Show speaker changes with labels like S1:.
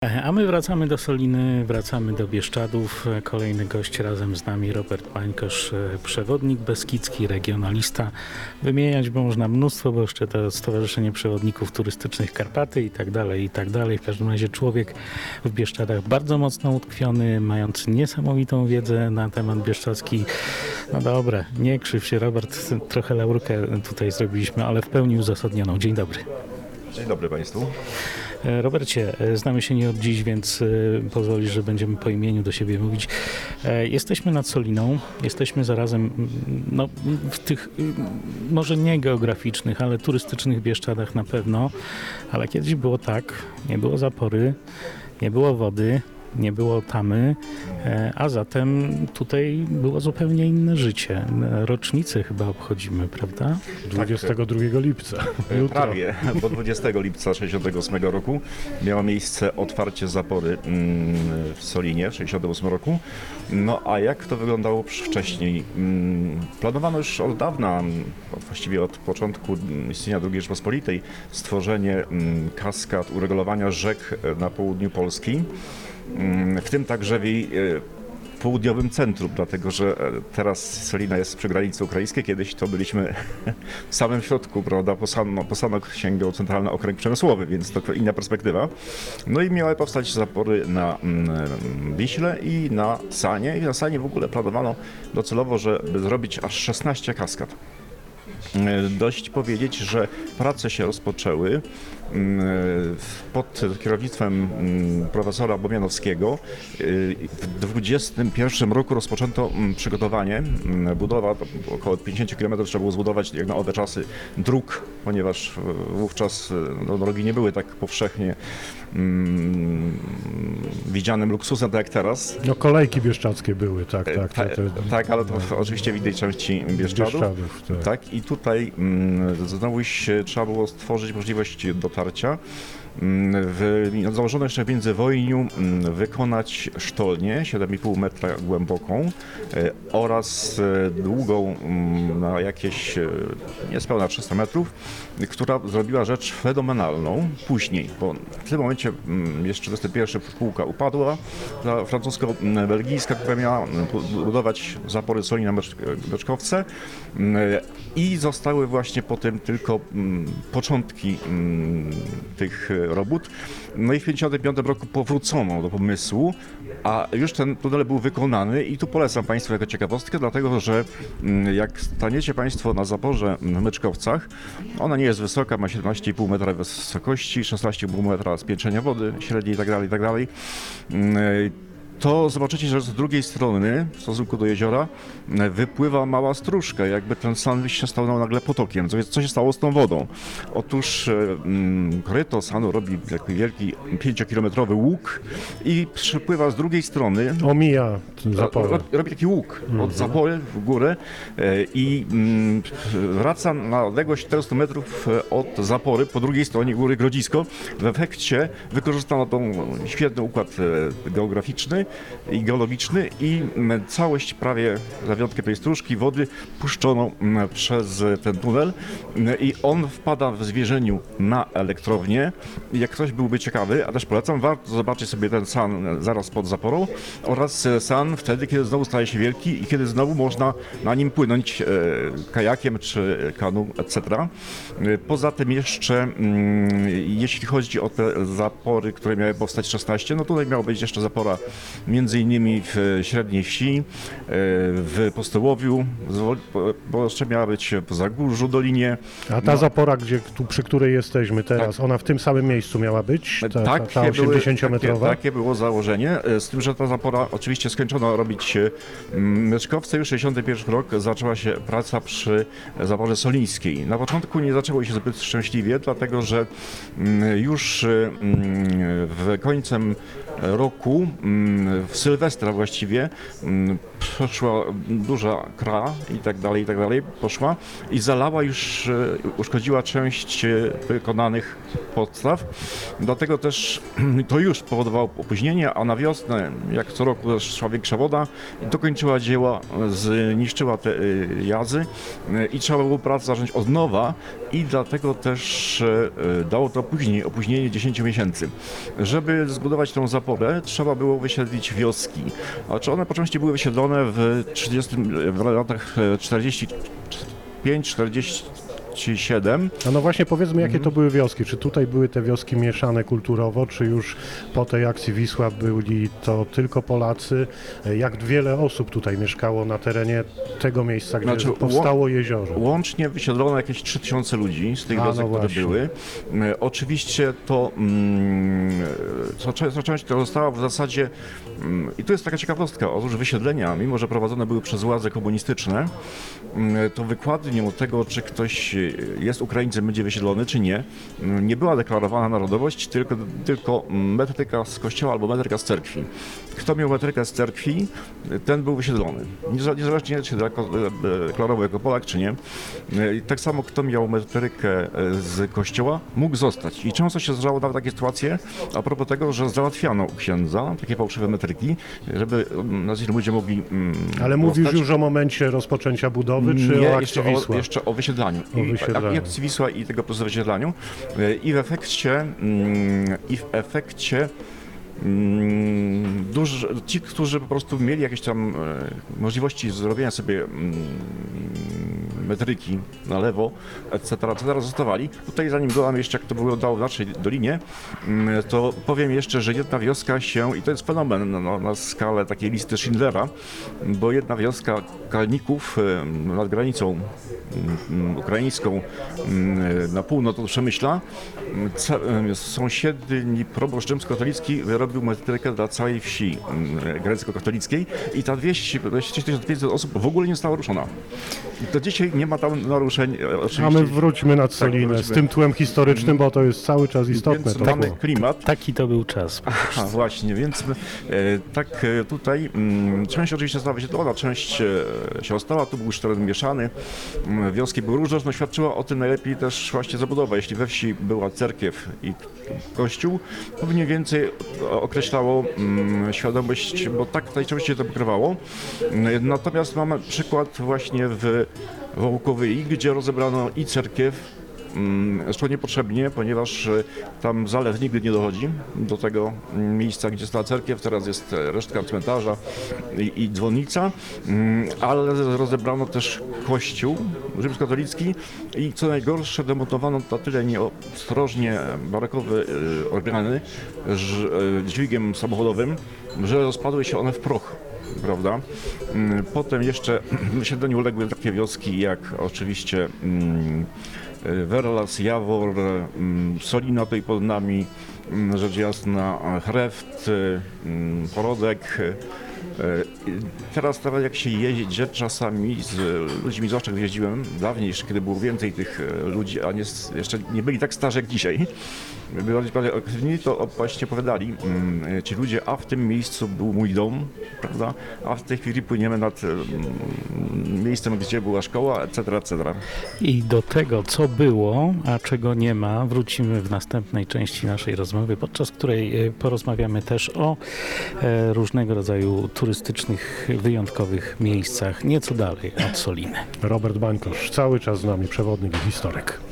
S1: A my wracamy do Soliny, wracamy do Bieszczadów. Kolejny gość razem z nami, Robert Pańkosz, przewodnik beskidzki, regionalista. Wymieniać można mnóstwo, bo jeszcze to Stowarzyszenie Przewodników Turystycznych Karpaty i tak dalej, i tak dalej. W każdym razie człowiek w Bieszczadach bardzo mocno utkwiony, mając niesamowitą wiedzę na temat bieszczadzki. No dobra, nie krzyw się, Robert, trochę laurkę tutaj zrobiliśmy, ale w pełni uzasadnioną. Dzień dobry.
S2: Dzień dobry Państwu.
S1: Robercie, znamy się nie od dziś, więc pozwolisz, że będziemy po imieniu do siebie mówić. Jesteśmy nad Soliną, jesteśmy zarazem no, w tych może nie geograficznych, ale turystycznych Bieszczadach na pewno, ale kiedyś było tak, nie było zapory, nie było wody, nie było tamy, a zatem tutaj było zupełnie inne życie. Rocznicę chyba obchodzimy, prawda?
S3: 22 lipca. Jutro.
S2: Prawie, bo 20 lipca 1968 roku miało miejsce otwarcie zapory w Solinie w 1968 roku. No a jak to wyglądało wcześniej? Planowano już od dawna, właściwie od początku istnienia II Rzeczypospolitej, stworzenie kaskad, uregulowania rzek na południu Polski. W tym także w jej południowym centrum, dlatego że teraz Solina jest przy granicy ukraińskiej, kiedyś to byliśmy w samym środku, prawda, po Sanok sięgał Centralny Okręg Przemysłowy, więc to inna perspektywa. No i miały powstać zapory na Wiśle i na Sanie. I na Sanie w ogóle planowano docelowo, żeby zrobić aż 16 kaskad. Dość powiedzieć, że prace się rozpoczęły pod kierownictwem profesora Bomianowskiego. W 2021 roku rozpoczęto przygotowanie, budowa, około 50 km trzeba było zbudować jak na owe czasy dróg, ponieważ wówczas drogi nie były tak powszechnie widzianym luksusem, tak jak teraz.
S3: No kolejki bieszczadzkie były, tak.
S2: Tak, ale to oczywiście w innej części Bieszczadów. Tak, i tutaj znowu trzeba było stworzyć możliwość dotarcia. Założono jeszcze w Międzywojniu wykonać sztolnię 7,5 metra głęboką oraz długą na jakieś niespełna 300 metrów, która zrobiła rzecz fenomenalną później, bo w tym momencie jeszcze 21 pułka upadła, ta francusko-belgijska, która miała budować zapory Solina-Beczkowce i zostały właśnie potem tylko początki tych robót. No i w 1955 roku powrócono do pomysłu, a już ten tunel był wykonany i tu polecam Państwu jako ciekawostkę, dlatego że jak staniecie Państwo na zaporze w Myczkowcach, ona nie jest wysoka, ma 17,5 metra wysokości, 16,5 metra spiętrzenia wody średniej itd., to zobaczycie, że z drugiej strony, w stosunku do jeziora, wypływa mała stróżka, jakby ten San się stał nagle potokiem. Co się stało z tą wodą? Otóż koryto Sanu robi taki wielki 5-kilometrowy łuk i przypływa z drugiej strony.
S3: Omija zaporę.
S2: Robi taki łuk od zapory w górę i wraca na odległość 400 metrów od zapory po drugiej stronie góry Grodzisko. W efekcie wykorzystano tą świetny układ geograficzny i geologiczny i całość prawie za wyjątkiem tej stróżki wody puszczono przez ten tunel i on wpada w zwierzeniu na elektrownię. Jak ktoś byłby ciekawy, a też polecam, warto zobaczyć sobie ten San zaraz pod zaporą oraz San wtedy, kiedy znowu staje się wielki i kiedy znowu można na nim płynąć kajakiem czy kanu, etc. Poza tym jeszcze, jeśli chodzi o te zapory, które miały powstać 16, no tutaj miała być jeszcze zapora między innymi w Średniej Wsi, w Postołowiu, bo jeszcze miała być w Zagórzu, Dolinie.
S3: A ta zapora, przy której jesteśmy teraz, ona w tym samym miejscu miała być? Ta 80-metrowa?
S2: Takie było założenie, z tym, że ta zapora oczywiście skończono robić Myczkowce. Już 61 rok zaczęła się praca przy zaporze solińskiej. Na początku nie zaczęło się zbyt szczęśliwie, dlatego że już w końcem roku w Sylwestra właściwie przeszła duża kra i tak dalej, poszła i zalała już, uszkodziła część wykonanych podstaw. Dlatego też to już powodowało opóźnienie, a na wiosnę, jak co roku szła większa woda, dokończyła dzieła, zniszczyła te jazy i trzeba było pracę zacząć od nowa i dlatego też dało to opóźnienie 10 miesięcy. Żeby zbudować tą zaporę, trzeba było wysiedlić wioski. A czy one po części były wysiedlone w latach 45-47.
S3: No właśnie powiedzmy, jakie to były wioski. Czy tutaj były te wioski mieszane kulturowo, czy już po tej akcji Wisła byli to tylko Polacy? Jak wiele osób tutaj mieszkało na terenie tego miejsca, gdzie powstało jezioro?
S2: Łącznie wysiedlono jakieś 3000 ludzi z tych wiosek, które były. Oczywiście to co część to została w zasadzie, i tu jest taka ciekawostka, otóż wysiedlenia, mimo że prowadzone były przez władze komunistyczne, to wykładnią tego, czy ktoś jest Ukraińcem, będzie wysiedlony, czy nie, nie była deklarowana narodowość, tylko metryka z kościoła albo metryka z cerkwi. Kto miał metrykę z cerkwi, ten był wysiedlony. Niezależnie czy deklarował jako Polak, czy nie. I tak samo kto miał metrykę z kościoła, mógł zostać. I często się zdarzało nawet takie sytuacje, a propos tego, że załatwiano u księdza takie fałszywe metryki, żeby ludzie mogli
S3: Ale mówisz już o momencie rozpoczęcia budowy, czy
S2: nie,
S3: o akcji Wisła?
S2: Jeszcze o wysiedlaniu. I akcji Wisła i tego procesu wysiedlaniu. I w efekcie ci, którzy po prostu mieli jakieś tam możliwości zrobienia sobie metryki na lewo, etc., zostawali. Tutaj zanim dodam jeszcze, jak to wyglądało w naszej dolinie, to powiem jeszcze, że jedna wioska się, i to jest fenomen na skalę takiej listy Schindlera, bo jedna wioska Kalników nad granicą ukraińską na północ od Przemyśla, sąsiedni proboszcz rzymskokatolicki wyrobił metrykę dla całej wsi grecko-katolickiej i ta wieś, 6500 osób w ogóle nie została ruszona. Do dzisiaj nie ma tam naruszeń. Oczywiście.
S3: A my wróćmy nad Solinę z tym tłem historycznym, bo to jest cały czas istotne.
S2: Więc mamy klimat.
S1: Taki to był czas.
S2: Aha, właśnie, więc tak tutaj część oczywiście została wysiedlona, część się ostała, tu był już teren mieszany, wioski były różne, no świadczyła o tym najlepiej też właśnie zabudowa. Jeśli we wsi była cerkiew i kościół, to mniej więcej określało świadomość, bo tak tutaj częściej to pokrywało. Natomiast mamy przykład właśnie w Wołkowyi, gdzie rozebrano i cerkiew, zresztą niepotrzebnie, ponieważ tam zalew nigdy nie dochodzi do tego miejsca, gdzie stała cerkiew. Teraz jest resztka cmentarza i dzwonnica, ale rozebrano też kościół rzymskokatolicki i co najgorsze, demontowano na tyle nieostrożnie barokowe organy dźwigiem samochodowym, że rozpadły się one w proch. Prawda? Potem jeszcze wysiedleniu uległy takie wioski jak oczywiście Werlas, Jawor, Solina tutaj pod nami, rzecz jasna, Chreft, Porodek. Teraz jak się jedzie czasami z ludźmi, zwłaszcza gdy jeździłem dawniej, jeszcze kiedy było więcej tych ludzi, a jeszcze nie byli tak starzy jak dzisiaj, byli bardziej aktywni, to właśnie opowiadali ci ludzie, a w tym miejscu był mój dom, prawda? A w tej chwili płyniemy nad miejscem, gdzie była szkoła, etc., etc.
S1: I do tego, co było, a czego nie ma, wrócimy w następnej części naszej rozmowy, podczas której porozmawiamy też o różnego rodzaju turystycznych, wyjątkowych miejscach, nieco dalej od Soliny.
S3: Robert Bańkosz, cały czas z nami, przewodnik i historyk.